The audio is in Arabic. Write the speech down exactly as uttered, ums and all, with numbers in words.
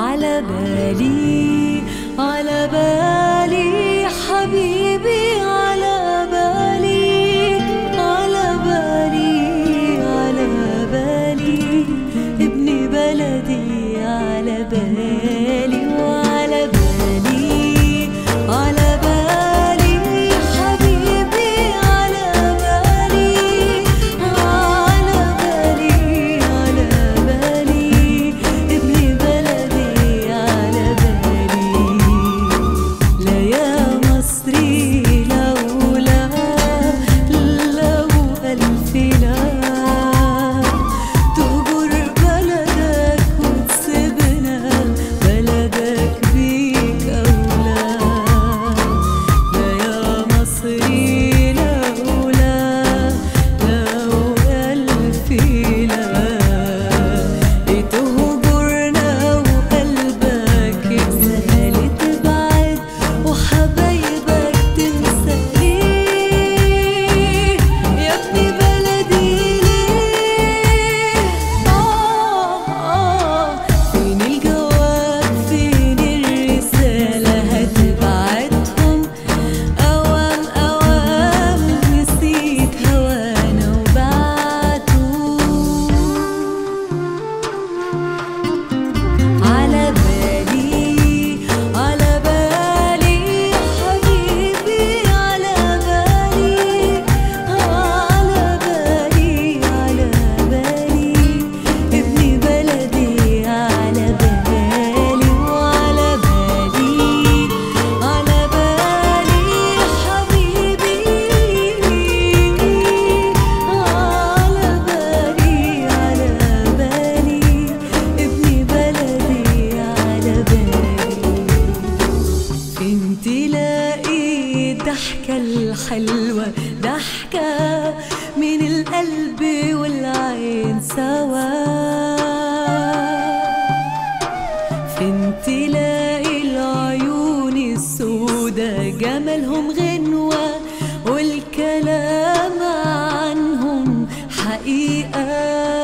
على بالي على بالي حبيبي، على بالي على بالي على بالي ابن بلدي، على بالي وعلى بالي على بالي حبيبي، على بالي على بالي على بالي ابن بلدي، على بالي. لا يا مصري لولا لو ألف لا تهجر بلدك وتسيبنا، بلدك بيك أولى. لا يا مصري لولا لو ألف لا تهجرنا وقلبك يسهل تبعد وحبايبك تنسى. ليه يا ابن بلدي ليه؟ آه آه فين الجواب فين الرسالة؟ هتبعتهم أوام أوام، نسيت هوانا وبعتوا. على بالي على بالي حبيبي، على بالي على بالي على بالي ابن بلدي، على بالي وعلى بالي على بالي حبيبي، على بالي على بالي ابن بلدي، على بالي. فين تلاقي الضحكة الحلوة، ضحكة من القلب والعين سوا؟ فين تلاقي العيون السودا جمالهم غنوة والكلام عنهم حقيقة؟